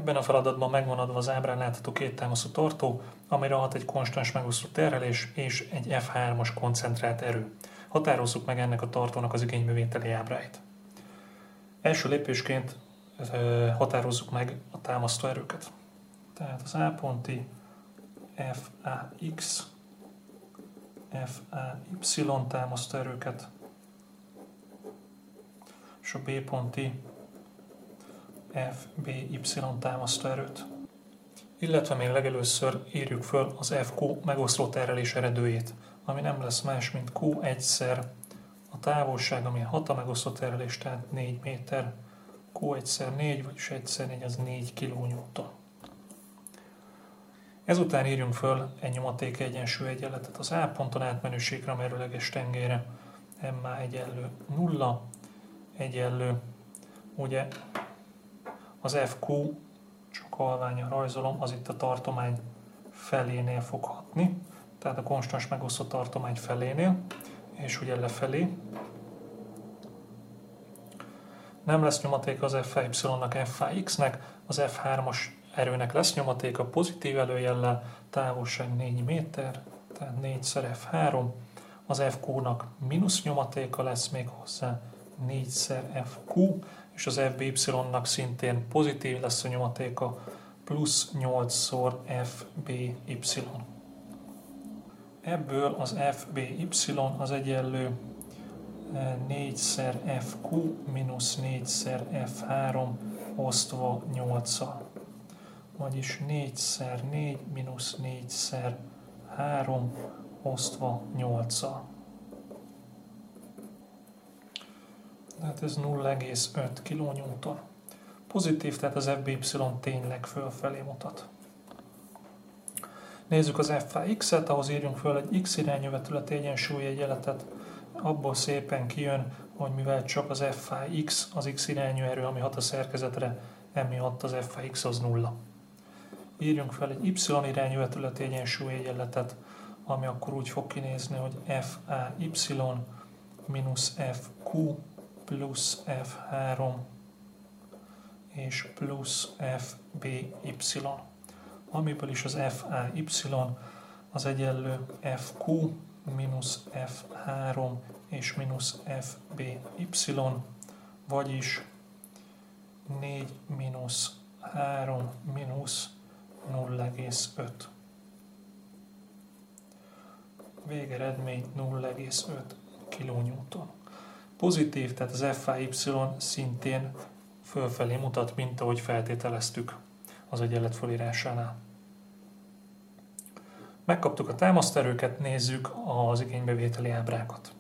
Ebben a feladatban megvan adva az ábrán látható két támasztó tartó, amire hat egy konstans megosztó terhelés és egy F3-as koncentrált erő. Határozzuk meg ennek a tartónak az igénybevételi ábráit. Első lépésként határozzuk meg a támasztó erőket. Tehát az A ponti FAX, FAY támasztó erőket, és a B ponti FBY támasztó erőt. Illetve még legelőször írjuk föl az FQ megoszló terhelés eredőjét, ami nem lesz más, mint Q egyszer a távolság, ami 6 a megoszló terhelés, tehát 4 méter, Q egyszer 4, vagyis egyszer 4, az 4 kN. Ezután írjunk föl egy nyomaték egyensúly egyenletet az A ponton átmenőségre a merőleges tengelyre. MA egyenlő 0, egyenlő, ugye az FQ, csak halványan rajzolom, az itt a tartomány felénél fog hatni, tehát a konstans megosztott tartomány felénél, és ugye lefelé. Nem lesz nyomaték az FY-nak, FAX-nek, az F3-as erőnek lesz nyomatéka pozitív előjellel, távolság 4 méter, tehát 4-szer F3, az FQ-nak mínusz nyomatéka lesz még hozzá, 4-szer FQ, és az FBY-nak szintén pozitív lesz a nyomatéka, plusz 8-szor FBY. Ebből az FBY az egyenlő 4-szer FQ mínusz 4-szer F3 osztva 8-szal. Vagyis 4-szer 4 mínusz 4-szer 3 osztva 8-szal. Tehát ez 0,5 kN. Pozitív, tehát az FBY tényleg fölfelé mutat. Nézzük az FAX-et, ahhoz írjunk föl egy X irányú vetületi egyensúlyi egyenletet. Abból szépen kijön, hogy mivel csak az FAX az X irányú erő, ami hat a szerkezetre, emiatt az FAX az 0. Írjunk fel egy Y irányú vetületi egyensúlyi egyenletet, ami akkor úgy fog kinézni, hogy FAY mínusz FQ plusz F3 és plusz FBY. Amiből is az FAY az egyenlő FQ mínusz F3 és mínusz FBY, vagyis 4 mínusz 3 mínusz 0,5. Végeredmény 0,5 kN. Pozitív, tehát az FAY szintén fölfelé mutat, mint ahogy feltételeztük az egyenlet fölírásánál. Megkaptuk a támaszterőket, nézzük az igénybevételi ábrákat.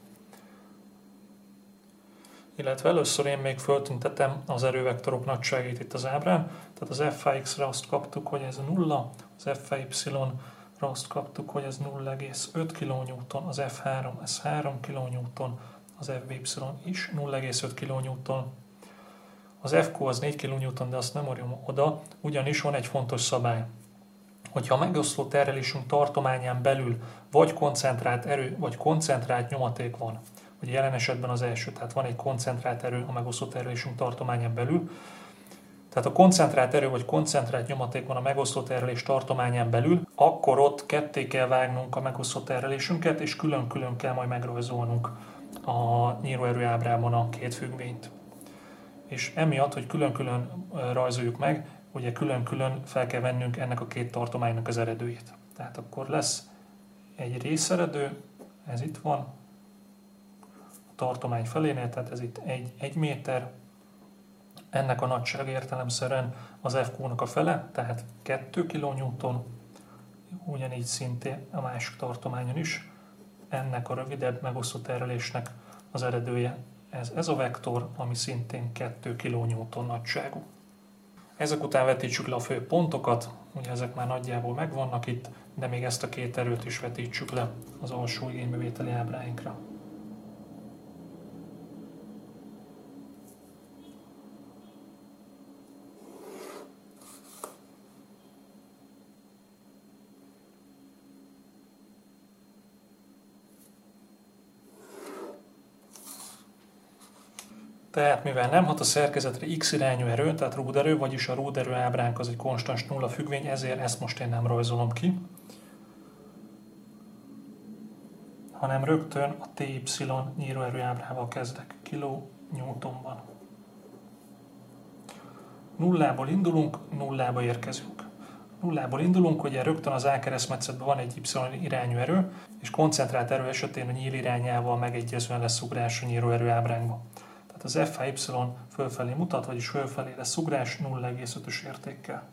Illetve először én még föltüntetem az erővektorok nagyságait itt az ábrán. Tehát az FAX-re azt kaptuk, hogy ez 0, az FAY-ra azt kaptuk, hogy ez 0,5 kN, az F3 ez 3 kN, az FBY is 0,5 kN, az FQ az 4 kN, de azt nem orjom oda, ugyanis van egy fontos szabály. Hogyha a megoszló terhelésünk tartományán belül vagy koncentrált erő, vagy koncentrált nyomaték van, ugye jelen esetben az első, tehát van egy koncentrált erő a megoszló terhelésünk tartományán belül, tehát a koncentrált erő vagy koncentrált nyomaték van a megoszló terhelés tartományán belül, akkor ott ketté kell vágnunk a megoszló terhelésünket, és külön-külön kell majd megrajzolnunk a nyíróerő ábrában a két függvényt. És emiatt, hogy külön-külön rajzoljuk meg, ugye külön-külön fel kell vennünk ennek a két tartománynak az eredőjét. Tehát akkor lesz egy részeredő, ez itt van, a tartomány felénél, tehát ez itt 1 méter, ennek a nagyság értelemszerűen az FQ-nak a fele, tehát 2 kN, ugyanígy szintén a másik tartományon is, ennek a rövidebb megosztó terhelésnek az eredője, ez a vektor, ami szintén 2 kN nagyságú. Ezek után vetítsük le a fő pontokat, ugye ezek már nagyjából megvannak itt, de még ezt a két erőt is vetítsük le az alsó igénybevételi ábráinkra. Tehát mivel nem hat a szerkezetre x irányú erő, tehát rúderő, vagyis a rúderő ábránk az egy konstans nulla függvény, ezért ezt most én nem rajzolom ki, hanem rögtön a TY nyíróerő ábrával kezdek, kilonewtonban. Nullából indulunk, nullába érkezünk. Nullából indulunk, ugye rögtön az A keresztmetszetben van egy Y irányú erő, és koncentrált erő esetén a nyíl irányával megegyezően lesz ugrás a nyíróerő ábránkba. Tehát az FAY fölfelé mutat, vagyis fölfelé lesz ugrás 0,5-ös értékkel.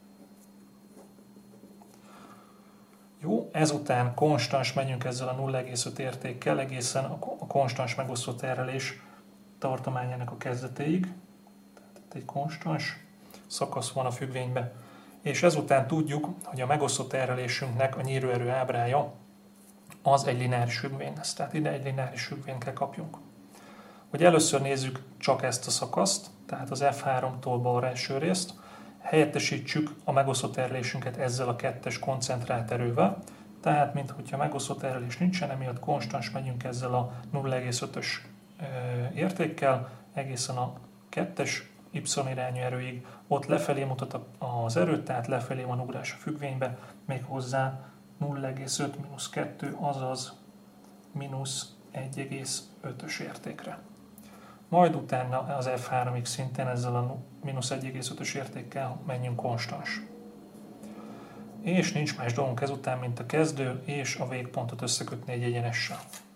Jó, ezután konstans megyünk ezzel a 0,5 értékkel egészen a konstans megosztó terhelés tartományának a kezdetéig. Tehát itt egy konstans szakasz van a függvényben. És ezután tudjuk, hogy a megosztó terhelésünknek a nyíróerő ábrája az egy lineáris függvény lesz. Tehát ide egy lineáris függvényt kell kapjunk. Hogy először nézzük csak ezt a szakaszt, tehát az F3-tól balra eső részt, helyettesítsük a megosztó terhelésünket ezzel a kettes koncentrált erővel, tehát minthogyha megosztó terhelés nincsen, emiatt konstans megyünk ezzel a 0,5-ös értékkel, egészen a kettes Y irányú erőig, ott lefelé mutat az erő, tehát lefelé van ugrás a függvénybe, méghozzá 0,5 mínusz 2, azaz mínusz 1,5-ös értékre. Majd utána az F3-ig szintén ezzel a mínusz 1,5-ös értékkel menjünk konstans. És nincs más dolgunk ezután, mint a kezdő és a végpontot összekötni egy egyenessel.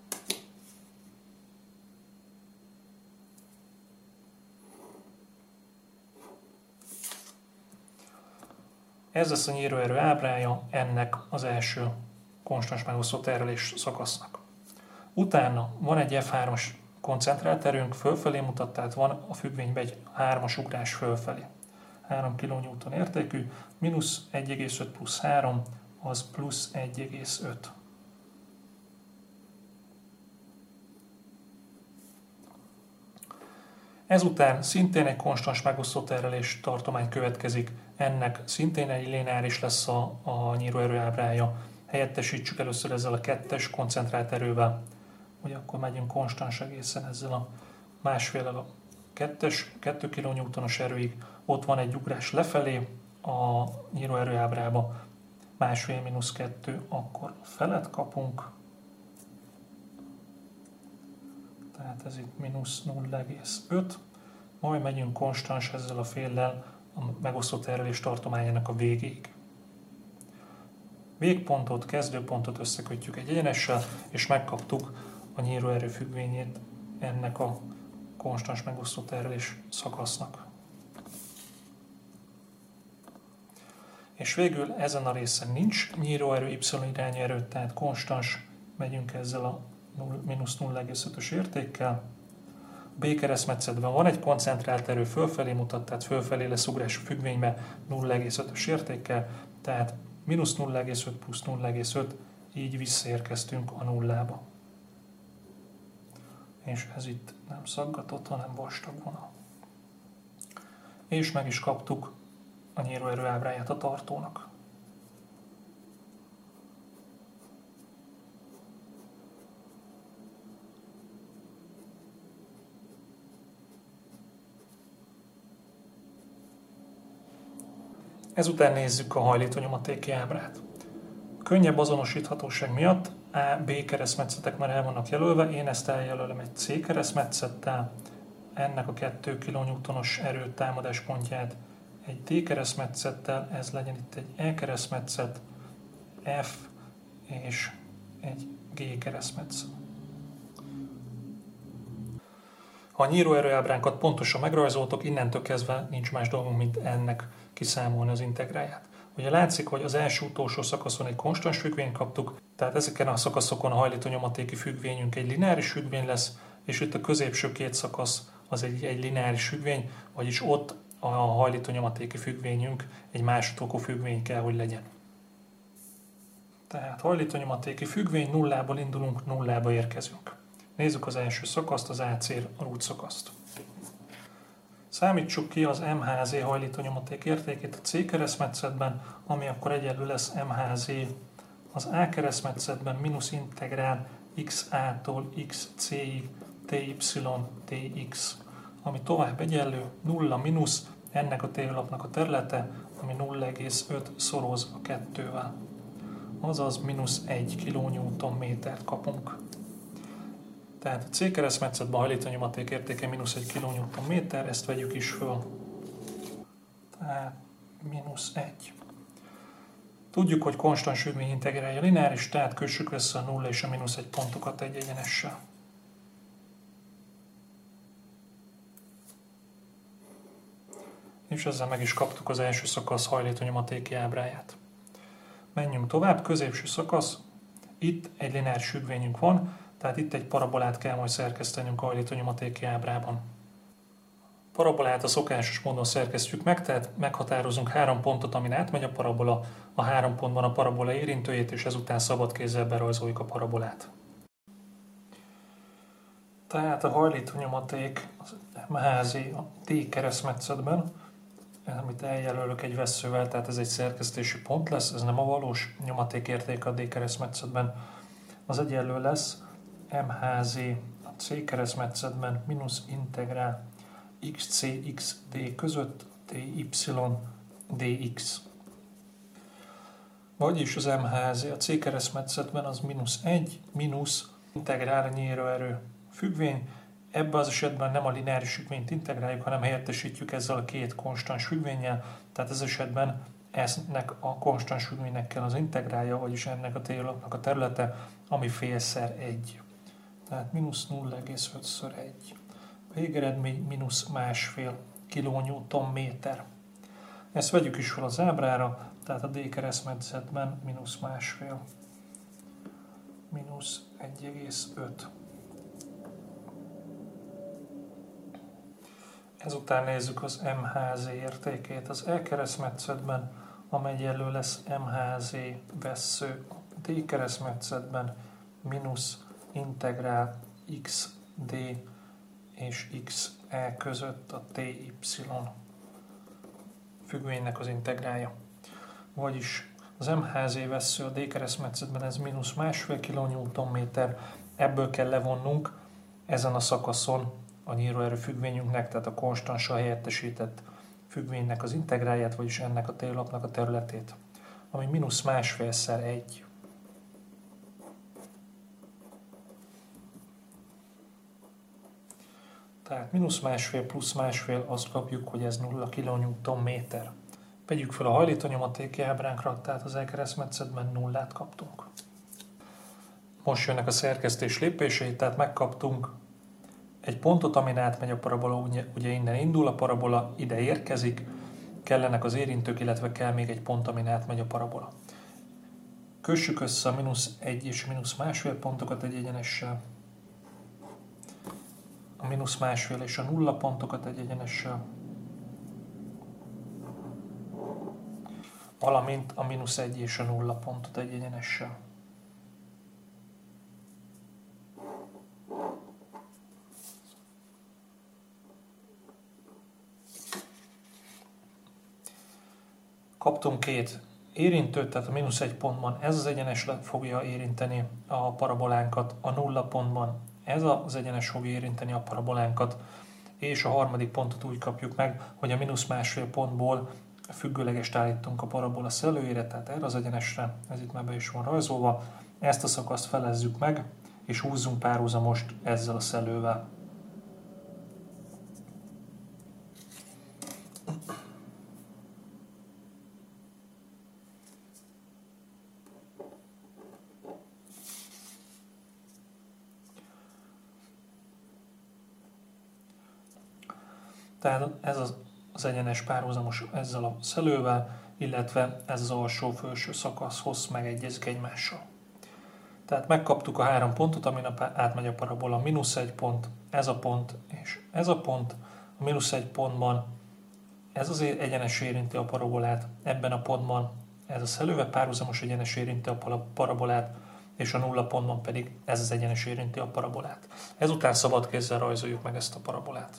Ez lesz a nyíróerő ábrája ennek az első konstans megosztó terhelés szakasznak. Utána van egy F3-as koncentrált erőnk, fölfelé mutat, tehát van a függvényben egy 3-as ugrás fölfelé. 3 kN értékű, mínusz 1,5 plusz 3, az plusz 1,5. Ezután szintén egy konstans megosztó terhelés tartomány következik, ennek szintén egy lineáris lesz a nyíróerő ábrája. Helyettesítsük először ezzel a kettes koncentrált erővel. Ugye akkor megyünk konstans egészen ezzel a másfél a 2 kN-os erőig. Ott van egy ugrás lefelé a nyíróerő ábrába, másfél mínusz 2, akkor felet kapunk. Tehát ez itt mínusz 0,5. Majd megyünk konstans ezzel a féllel a megosztó terhelés tartományának a végéig. Végpontot, kezdőpontot összekötjük egy egyenessel, és megkaptuk a nyíróerő függvényét ennek a konstans megosztó terhelés szakasznak. És végül ezen a részen nincs nyíróerő, Y irányú erő, tehát konstans megyünk ezzel a mínusz 0,5-ös értékkel. B keresztmetszetben van egy koncentrált erő, fölfelé mutat, tehát fölfelé lesz ugrás a függvénybe 0,5-ös értékkel, tehát mínusz 0,5 plusz 0,5, így visszaérkeztünk a nullába. És ez itt nem szaggatott, hanem vastag vonal. És meg is kaptuk a nyíróerő ábráját a tartónak. Ezután nézzük a hajlítónyomatéki ábrát. Könnyebb azonosíthatóság miatt A-B keresztmetszetek már el vannak jelölve, én ezt eljelölöm egy C keresztmetszettel, ennek a 2 kN-os erő támadáspontját egy D keresztmetszettel, ez legyen itt egy E keresztmetszet, F és egy G keresztmetszet. Ha a nyíróerőábránkat pontosan megrajzoltok, innentől kezdve nincs más dolgunk, mint ennek kiszámolni az integráját. Ugye látszik, hogy az első utolsó szakaszon egy konstans függvényt kaptuk, tehát ezeken a szakaszokon a hajlítónyomatéki függvényünk egy lineáris függvény lesz, és itt a középső két szakasz az egy lineáris függvény, vagyis ott a hajlítónyomatéki függvényünk egy másodfokú függvény kell, hogy legyen. Tehát hajlítónyomatéki függvény, nullából indulunk, nullába érkezünk. Nézzük az első szakaszt, az AC rúdszakaszt. Számítsuk ki az MHZ hajlítónyomaték értékét a C keresztmetszetben, ami akkor egyenlő lesz MHZ az A keresztmetszetben mínusz integrál XA-tól XC-ig TY TX, ami tovább egyenlő 0 mínusz ennek a térlapnak a területe, ami 0,5 szoroz a 2-vel. Azaz mínusz 1 kN-t kapunk. Tehát a C keresztmetszetben a hajlítónyomaték értéke mínusz 1 kN, ezt vegyük is föl. Tehát mínusz 1. Tudjuk, hogy konstant sütmény integrálja lineáris, tehát kössük össze a 0 és a mínusz 1 pontokat egy egyenessel. És ezzel meg is kaptuk az első szakasz hajlítónyomatéki ábráját. Menjünk tovább, középső szakasz. Itt egy lineáris függvényünk van, tehát itt egy parabolát kell majd szerkesztenünk a hajlítónyomatéki ábrában. Parabolát a szokásos módon szerkesztjük meg, tehát meghatározunk 3 pontot, amin átmegy a parabola, a 3 pontban a parabola érintőjét, és ezután szabad kézzel berajzoljuk a parabolát. Tehát a hajlítónyomaték az MHZ a D keresztmetszetben, amit eljelölök egy vesszővel, tehát ez egy szerkesztési pont lesz, ez nem a valós nyomaték értéke a D keresztmetszetben. Az egyenlő lesz MHZ a C keresztmetszetben mínusz integrál xcxd között dy dx. Vagyis az MHZ a C keresztmetszetben az mínusz 1 mínusz integrál a nyíróerő függvény. Ebben az esetben nem a lineáris függvényt integráljuk, hanem helyettesítjük ezzel a két konstans függvénnyel, tehát ez esetben ennek a konstans függvénynek kell az integrálja, vagyis ennek a térlapnak a területe, ami félszer 1. Tehát mínusz 0,5-ször 1. Végeredmény mínusz 1,5 kN. Ezt vegyük is fel az ábrára, tehát a D keresztmetszetben mínusz 1,5, mínusz 1,5. Ezután nézzük az MHZ értékét. Az E keresztmetszetben, amely egyenlő lesz MHZ vessző D keresztmetszetben mínusz integrál xd és xe között a ty függvénynek az integrálja. Vagyis az MHZ vessző a D keresztmetszetben ez mínusz 1,5 kN, ebből kell levonnunk ezen a szakaszon a nyíróerő függvényünknek, tehát a konstanssal helyettesített függvénynek az integrálját, vagyis ennek a térlapnak a területét, ami mínusz 1,5-szer 1. Tehát mínusz 1,5 plusz 1,5, azt kapjuk, hogy ez 0 kN. Vegyük fel a hajlítónyomatéki ábránkra, tehát az E keresztmetszetben 0-át kaptunk. Most jönnek a szerkesztés lépései, tehát megkaptunk egy pontot, amin átmegy a parabola, ugye innen indul a parabola, ide érkezik, kellenek az érintők, illetve kell még egy pont, amin átmegy a parabola. Kössük össze a mínusz 1 és mínusz 1,5 pontokat egy egyenessel, a mínusz 1,5 és a 0 pontokat egy egyenessel, valamint a mínusz 1 és a 0 pontot egy egyenessel. Kaptunk két érintőt, tehát a mínusz 1 pontban ez az egyenes fogja érinteni a parabolánkat, a 0 pontban ez az egyenes fogja érinteni a parabolánkat, és a harmadik pontot úgy kapjuk meg, hogy a mínusz 1,5 pontból függőlegest állítunk a parabola szellőjére, tehát erre az egyenesre, ez itt már be is van rajzolva, ezt a szakaszt felezzük meg, és húzzunk párhuzamost ezzel a szellővel. Tehát ez az egyenes párhuzamos ezzel a szellővel, illetve ez az alsó-felső szakaszhoz megegyezik egymással. Tehát megkaptuk a 3 pontot, amin átmegy a parabola. Mínusz 1 pont, ez a pont és ez a pont. A mínusz 1 pontban ez az egyenes érinti a parabolát, ebben a pontban ez a szellővel párhuzamos egyenes érinti a parabolát, és a 0 pontban pedig ez az egyenes érinti a parabolát. Ezután szabad kézzel rajzoljuk meg ezt a parabolát.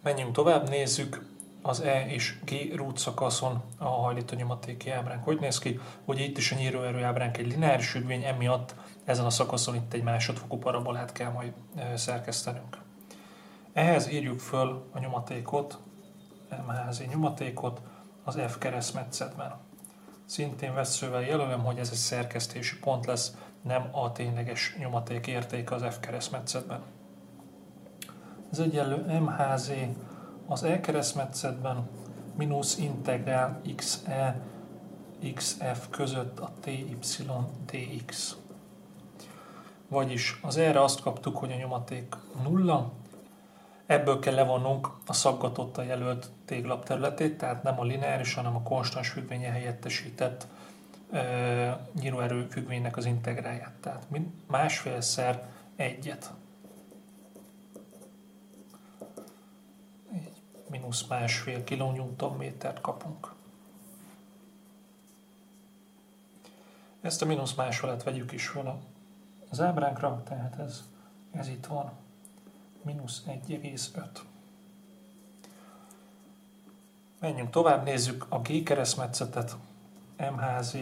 Menjünk tovább, nézzük az E és G rút szakaszon a hajlító nyomatéki ábránk hogy néz ki. Ugye itt is a nyíróerő ábránk egy lineáris függvény, emiatt ezen a szakaszon itt egy másodfokú parabolát kell majd szerkesztenünk. Ehhez írjuk föl a nyomatékot, MHZ nyomatékot az F keresztmetszetben. Szintén vesszővel jelölöm, hogy ez egy szerkesztési pont lesz, nem a tényleges nyomaték értéke az F keresztmetszetben. Ez egyenlő MHZ az E keresztmetszetben mínusz integrál XE XF között a TY dx. Vagyis az erre azt kaptuk, hogy a nyomaték nulla, ebből kell levonnunk a szaggatottan jelölt téglap területét, tehát nem a lineáris, hanem a konstans függvénye helyettesített nyíróerő függvénynek az integráját. Tehát másfélszer egyet. Mínusz másfél kilonewtonmétert kapunk. Ezt a mínusz másfelet vegyük is fel az ábránkra, tehát ez itt van, mínusz 1,5. Menjünk tovább, nézzük a G keresztmetszetet, MHZ.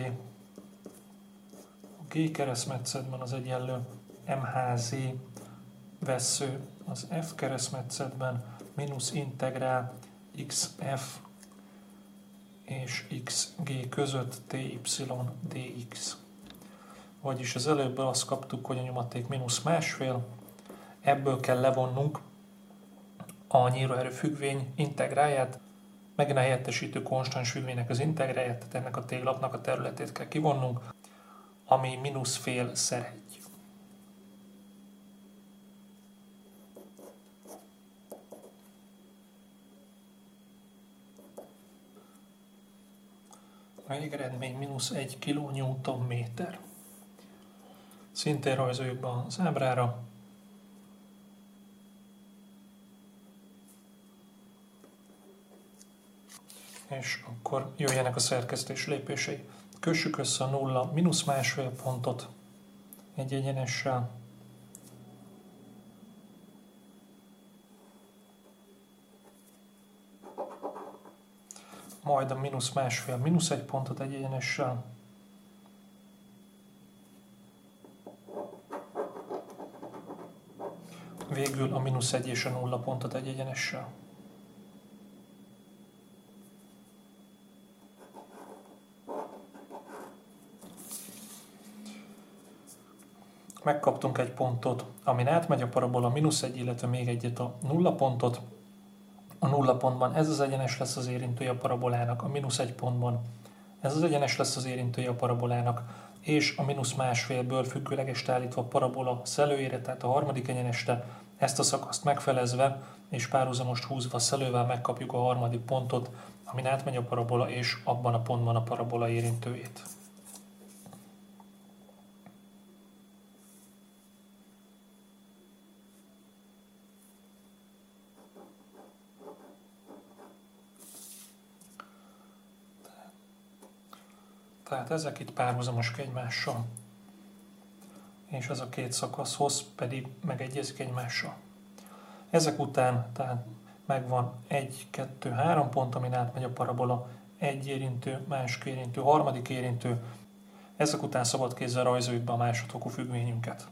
A G keresztmetszetben az egyenlő MHZ vessző az F keresztmetszetben, mínusz integrál XF és XG között TY dx. Vagyis az előbb azt kaptuk, hogy a nyomaték mínusz másfél, ebből kell levonnunk a nyíróerő függvény integráját, megint a helyettesítő konstans függvénynek az integráját, tehát ennek a téglapnak a területét kell kivonnunk, ami mínusz fél szer 1. A végeredmény mínusz 1 kilonewtonméter. Szintén rajzoljuk be az ábrára. És akkor jöjjenek a szerkesztés lépései. Kössük össze a nulla mínusz másfél pontot egy egyenessel. Majd a mínusz másfél mínusz egy pontot egy egyenessel. Végül a mínusz 1 és a 0 pontot egy egyenessel. Megkaptunk egy pontot, amin átmegy a parabola, mínusz 1, illetve még egyet a 0 pontot. A 0 pontban ez az egyenes lesz az érintője a parabolának, a mínusz 1 pontban ez az egyenes lesz az érintője a parabolának, és a mínusz másfélből függőlegest állítva a parabola szelőjére, tehát a harmadik egyeneste, ezt a szakaszt megfelezve és párhuzamost húzva a szelővel megkapjuk a harmadik pontot, amin átmegy a parabola, és abban a pontban a parabola érintőjét. Tehát ezek itt párhuzamosak egymással, és ez a két szakaszhoz pedig megegyezik egymással. Ezek után tehát megvan 1, 2, 3 pont, amin átmegy a parabola, egy érintő, másik érintő, harmadik érintő. Ezek után szabad kézzel rajzoljuk be a másodfokú függvényünket.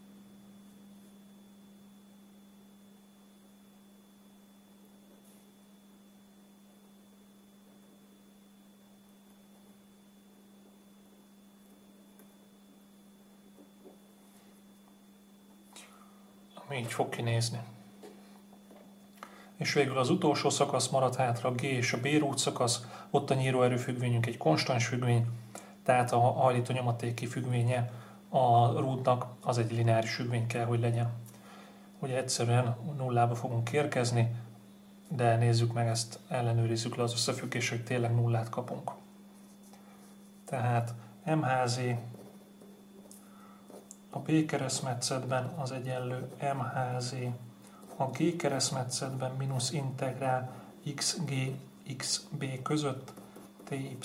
Így fog kinézni. És végül az utolsó szakasz maradt hátra, a G és a B rút szakasz, ott a nyíróerő függvényünk egy konstans függvény, tehát a hajlító nyomatéki függvénye a rútnak az egy lineáris függvény kell, hogy legyen. Ugye egyszerűen nullába fogunk érkezni, de nézzük meg ezt, ellenőrizzük le az összefüggést, hogy tényleg nullát kapunk. Tehát MHZ a B keresztmetszetben az egyenlő MHZ, a G keresztmetszetben mínusz integrál XG XB között TY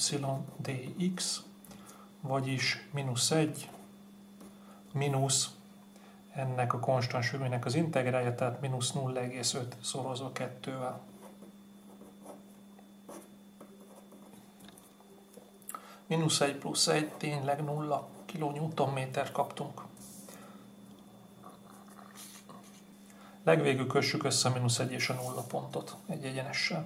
dx, vagyis mínusz 1 mínusz ennek a konstans függvénynek az integrálja, tehát mínusz 0,5 szorozva 2-vel. Mínusz 1 plusz 1, tényleg 0 kN kaptunk. Legvégül kössük össze a mínusz 1 és a 0 pontot egy egyenessel.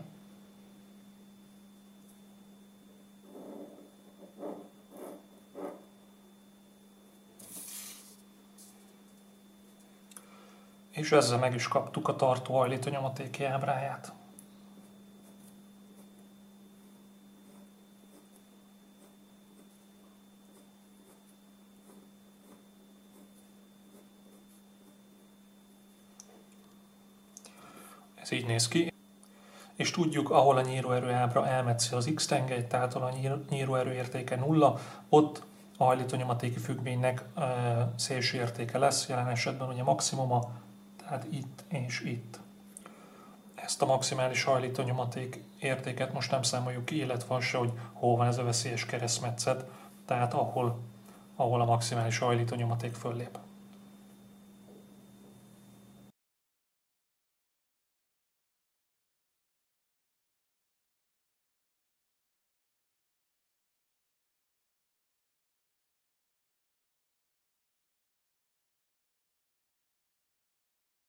És ezzel meg is kaptuk a tartóhajlító nyomatéki ábráját. Ez így néz ki. És tudjuk, ahol a nyíróerő ábra elmetszi az x-tengelyt, tehát ahol a nyíróerő értéke 0, ott a hajlítónyomatéki függvénynek szélső értéke lesz, jelen esetben ugye maximuma, tehát itt és itt. Ezt a maximális hajlítónyomaték értéket most nem számoljuk ki, illetve az se, hogy hol van ez a veszélyes keresztmetszet, tehát ahol a maximális hajlítónyomaték föllép.